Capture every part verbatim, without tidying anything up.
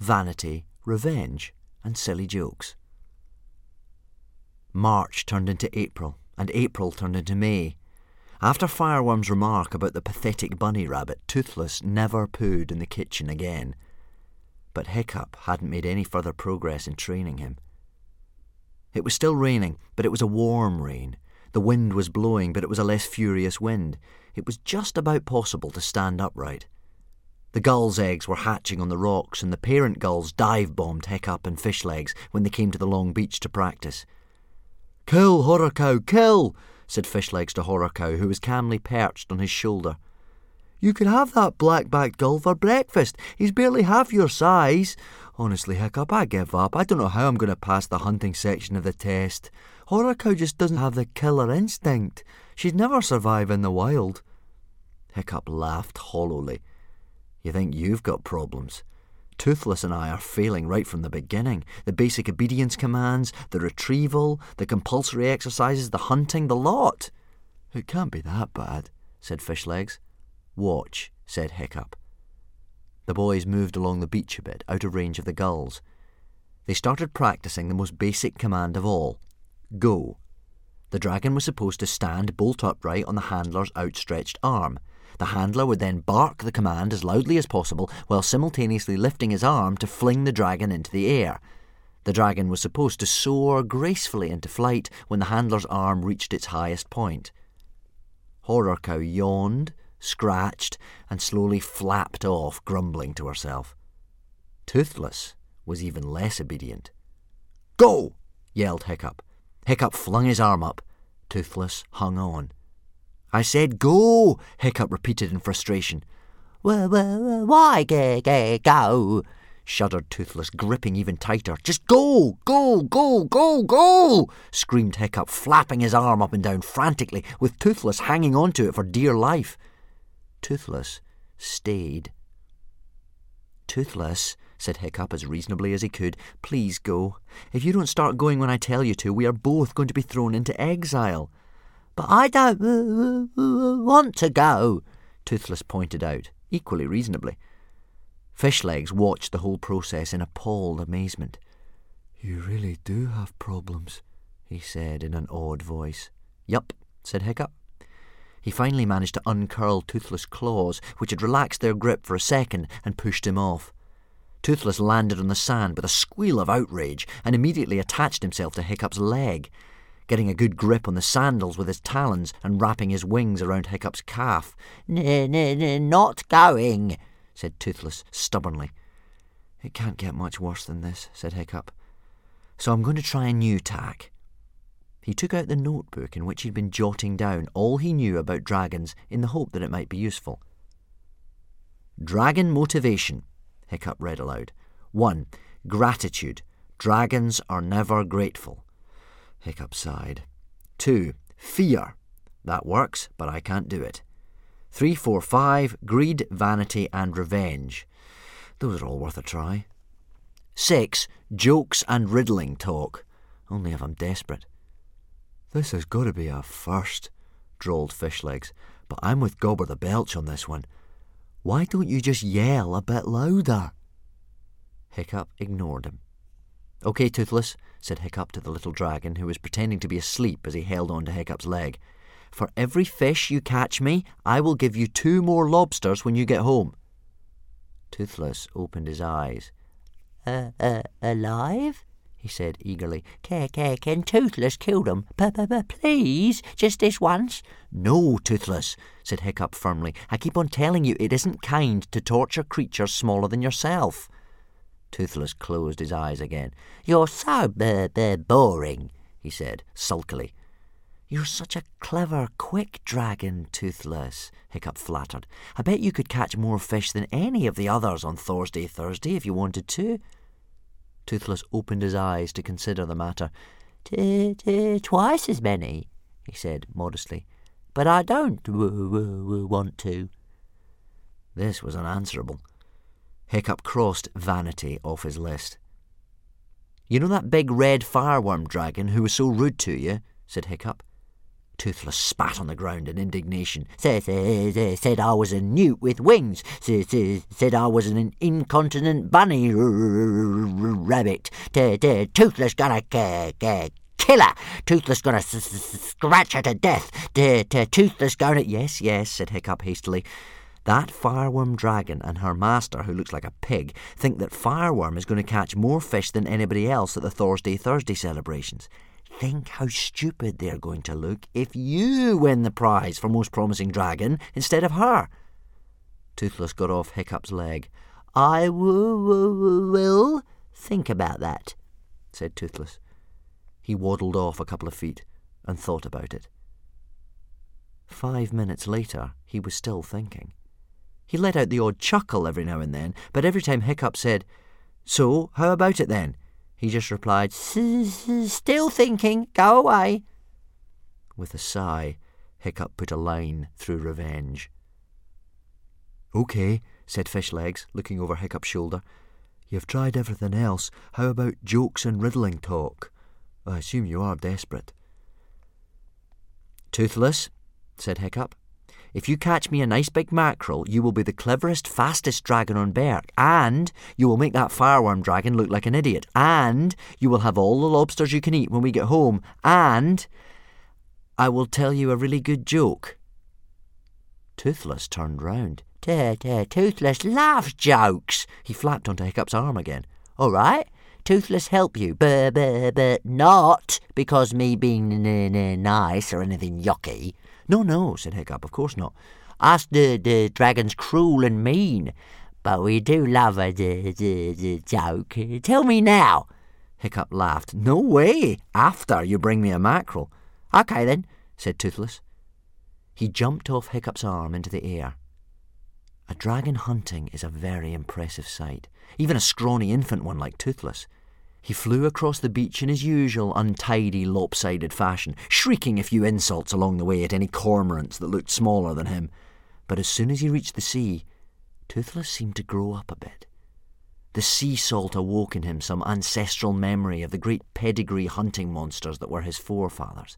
vanity, revenge, and silly jokes. March turned into April, and April turned into May. After Fireworm's remark about the pathetic bunny rabbit, Toothless never pooed in the kitchen again. But Hiccup hadn't made any further progress in training him. It was still raining, but it was a warm rain. The wind was blowing, but it was a less furious wind. It was just about possible to stand upright. The gulls' eggs were hatching on the rocks, and the parent gulls dive-bombed Hiccup and Fishlegs when they came to the long beach to practice. "Kill, Horror Cow, kill!" said Fishlegs to Horror Cow, who was calmly perched on his shoulder. "You can have that black-backed gull for breakfast. He's barely half your size. Honestly, Hiccup, I give up. I don't know how I'm going to pass the hunting section of the test. Horror Cow just doesn't have the killer instinct. She'd never survive in the wild." Hiccup laughed hollowly. "You think you've got problems? Toothless and I are failing right from the beginning. The basic obedience commands, the retrieval, the compulsory exercises, the hunting, the lot." "It can't be that bad," said Fishlegs. "Watch," said Hiccup. The boys moved along the beach a bit, out of range of the gulls. They started practicing the most basic command of all, go. The dragon was supposed to stand bolt upright on the handler's outstretched arm. The handler would then bark the command as loudly as possible while simultaneously lifting his arm to fling the dragon into the air. The dragon was supposed to soar gracefully into flight when the handler's arm reached its highest point. Horror Cow yawned, scratched, and slowly flapped off, grumbling to herself. Toothless was even less obedient. "Go!" yelled Hiccup. Hiccup flung his arm up. Toothless hung on. "I said go!" Hiccup repeated in frustration. "Well, well, why g- g- go?" shuddered Toothless, gripping even tighter. "Just go! Go! Go! Go! Go!" screamed Hiccup, flapping his arm up and down frantically, with Toothless hanging on to it for dear life. Toothless stayed. "Toothless," said Hiccup as reasonably as he could, "please go. If you don't start going when I tell you to, we are both going to be thrown into exile." "But I don't uh, want to go," Toothless pointed out, equally reasonably. Fishlegs watched the whole process in appalled amazement. "You really do have problems," he said in an awed voice. "Yup," said Hiccup. He finally managed to uncurl Toothless' claws, which had relaxed their grip for a second, and pushed him off. Toothless landed on the sand with a squeal of outrage and immediately attached himself to Hiccup's leg, getting a good grip on the sandals with his talons and wrapping his wings around Hiccup's calf. N- n- n- not going, said Toothless stubbornly. "It can't get much worse than this," said Hiccup. "So I'm going to try a new tack." He took out the notebook in which he'd been jotting down all he knew about dragons in the hope that it might be useful. "Dragon motivation," Hiccup read aloud. One, gratitude. Dragons are never grateful. Hiccup sighed. Two, fear. That works, but I can't do it. Three, four, five, greed, vanity, and revenge. Those are all worth a try. Six, jokes and riddling talk. Only if I'm desperate. "This has got to be a first," drawled Fishlegs, "but I'm with Gobber the Belch on this one. Why don't you just yell a bit louder?" Hiccup ignored him. "OK, Toothless," said Hiccup to the little dragon, who was pretending to be asleep as he held on to Hiccup's leg. "For every fish you catch me, I will give you two more lobsters when you get home." Toothless opened his eyes. Uh, uh, alive? He said eagerly. Can, can, can Toothless kill them? Please, just this once? "No, Toothless," said Hiccup firmly. "I keep on telling you it isn't kind to torture creatures smaller than yourself." Toothless closed his eyes again. "You're so b- b- boring," he said sulkily. "You're such a clever, quick dragon, Toothless," Hiccup flattered. "I bet you could catch more fish than any of the others on Thursday Thursday if you wanted to." Toothless opened his eyes to consider the matter. T- t- twice as many, he said modestly. "But I don't w- w- w- want to." This was unanswerable. Hiccup crossed vanity off his list. "You know that big red fireworm dragon who was so rude to you?" said Hiccup. Toothless spat on the ground in indignation. Said, said, said I was a newt with wings. Said, said, said I was an incontinent bunny rabbit. Toothless gonna kill her. Toothless gonna scratch her to death. Toothless gonna... Yes, yes, said Hiccup hastily. That fireworm dragon and her master, who looks like a pig, think that Fireworm is going to catch more fish than anybody else at the Thursday Thursday celebrations. Think how stupid they're going to look if you win the prize for most promising dragon instead of her. Toothless got off Hiccup's leg. I w- w- will think about that, said Toothless. He waddled off a couple of feet and thought about it. Five minutes later, he was still thinking. He let out the odd chuckle every now and then, but every time Hiccup said, "So, how about it then?" he just replied, "Still thinking, go away." With a sigh, Hiccup put a line through revenge. "OK," said Fishlegs, looking over Hiccup's shoulder. "You've tried everything else. How about jokes and riddling talk? I assume you are desperate." "Toothless," said Hiccup, "if you catch me a nice big mackerel, you will be the cleverest, fastest dragon on Berk, and you will make that fireworm dragon look like an idiot, and you will have all the lobsters you can eat when we get home, and I will tell you a really good joke." Toothless turned round. "Toothless loves jokes." He flapped onto Hiccup's arm again. "All right, Toothless help you, but, but, but not because me being n- n- nice or anything yucky." "No, no," said Hiccup, "of course not. Us the, the dragon's cruel and mean, but we do love a d- d- d- joke. Tell me now." Hiccup laughed. "No way, after you bring me a mackerel." "OK then," said Toothless. He jumped off Hiccup's arm into the air. A dragon hunting is a very impressive sight, even a scrawny infant one like Toothless. He flew across the beach in his usual untidy, lopsided fashion, shrieking a few insults along the way at any cormorants that looked smaller than him. But as soon as he reached the sea, Toothless seemed to grow up a bit. The sea salt awoke in him some ancestral memory of the great pedigree hunting monsters that were his forefathers.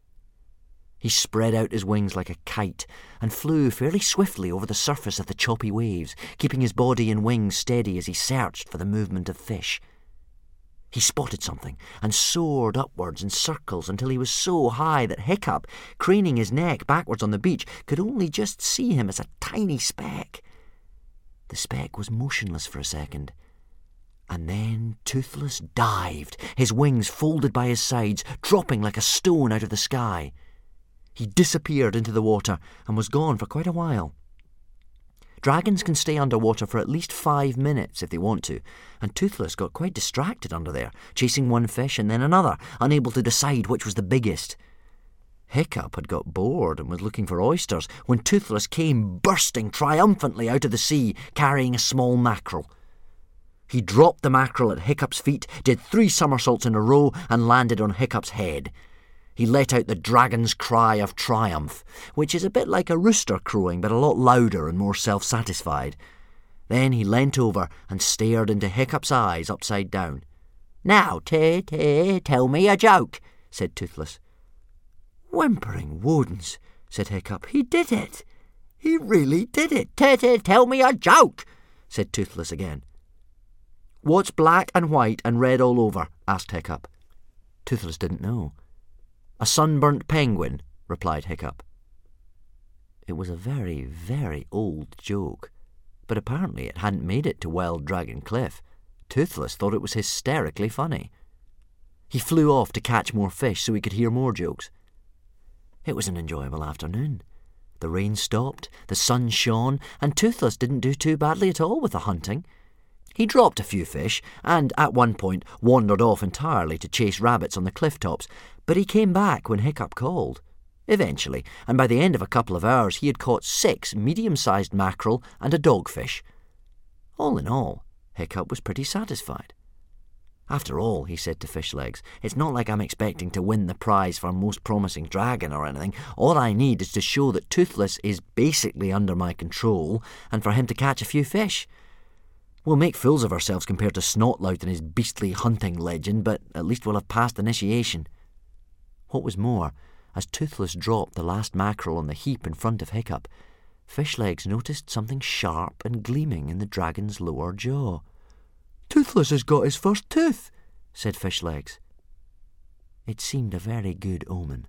He spread out his wings like a kite and flew fairly swiftly over the surface of the choppy waves, keeping his body and wings steady as he searched for the movement of fish. He spotted something and soared upwards in circles until he was so high that Hiccup, craning his neck backwards on the beach, could only just see him as a tiny speck. The speck was motionless for a second, and then Toothless dived, his wings folded by his sides, dropping like a stone out of the sky. He disappeared into the water and was gone for quite a while. Dragons can stay underwater for at least five minutes if they want to, and Toothless got quite distracted under there, chasing one fish and then another, unable to decide which was the biggest. Hiccup had got bored and was looking for oysters when Toothless came bursting triumphantly out of the sea, carrying a small mackerel. He dropped the mackerel at Hiccup's feet, did three somersaults in a row, and landed on Hiccup's head. He let out the dragon's cry of triumph, which is a bit like a rooster crowing, but a lot louder and more self-satisfied. Then he leant over and stared into Hiccup's eyes upside down. "Now, t t tell me a joke," said Toothless. "Whimpering Wodens," said Hiccup. "He did it. He really did it. T t tell me a joke," said Toothless again. "What's black and white and red all over?" asked Hiccup. Toothless didn't know. "A sunburnt penguin," replied Hiccup. It was a very, very old joke, but apparently it hadn't made it to Wild Dragon Cliff. Toothless thought it was hysterically funny. He flew off to catch more fish so he could hear more jokes. It was an enjoyable afternoon. The rain stopped, the sun shone, and Toothless didn't do too badly at all with the hunting. He dropped a few fish, and at one point wandered off entirely to chase rabbits on the cliff tops, but he came back when Hiccup called. Eventually, and by the end of a couple of hours he had caught six medium-sized mackerel and a dogfish. All in all, Hiccup was pretty satisfied. "After all," he said to Fishlegs, "it's not like I'm expecting to win the prize for most promising dragon or anything. All I need is to show that Toothless is basically under my control, and for him to catch a few fish. We'll make fools of ourselves compared to Snotlout and his beastly hunting legend, but at least we'll have passed initiation." What was more, As Toothless dropped the last mackerel on the heap in front of Hiccup, Fishlegs noticed something sharp and gleaming in the dragon's lower jaw. "Toothless has got his first tooth," said Fishlegs. It seemed a very good omen.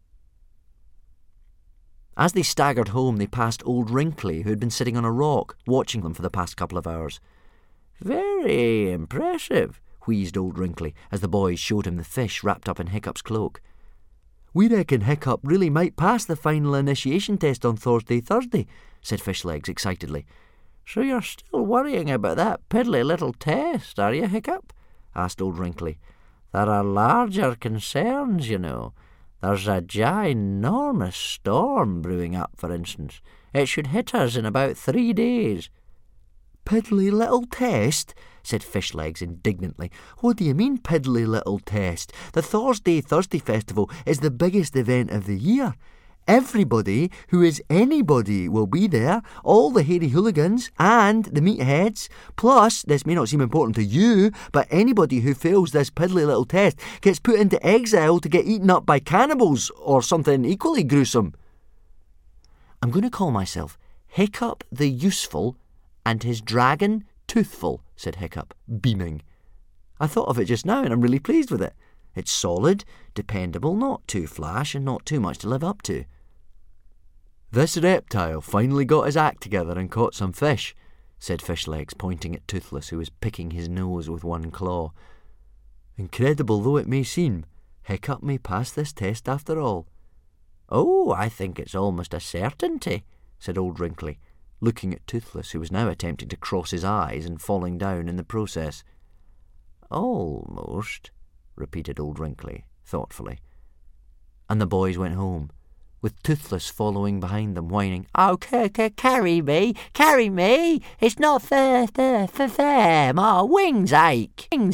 As they staggered home, they passed old Wrinkly, who had been sitting on a rock, watching them for the past couple of hours. "Very impressive," wheezed old Wrinkly, as the boys showed him the fish wrapped up in Hiccup's cloak. "We reckon Hiccup really might pass the final initiation test on Thursday, Thursday," said Fishlegs excitedly. "So you're still worrying about that piddly little test, are you, Hiccup?" asked old Wrinkly. "There are larger concerns, you know. There's a ginormous storm brewing up, for instance. It should hit us in about three days." "Piddly little test?" said Fishlegs indignantly. "What do you mean, piddly little test? The Thursday Thursday Festival is the biggest event of the year. Everybody who is anybody will be there, all the hairy hooligans and the meatheads. Plus, this may not seem important to you, but anybody who fails this piddly little test gets put into exile to get eaten up by cannibals or something equally gruesome." "I'm going to call myself Hiccup the Useful and his dragon Toothful," said Hiccup, beaming. "I thought of it just now and I'm really pleased with it. It's solid, dependable, not too flash and not too much to live up to." "This reptile finally got his act together and caught some fish," said Fishlegs, pointing at Toothless, who was picking his nose with one claw. "Incredible though it may seem, Hiccup may pass this test after all." "Oh, I think it's almost a certainty," said old Wrinkly, looking at Toothless, who was now attempting to cross his eyes and falling down in the process. "Almost," repeated old Wrinkly, thoughtfully. And the boys went home, with Toothless following behind them, whining, "Oh, c- c- carry me, carry me! It's not fair, fair, fair, fair. My wings ache. Wings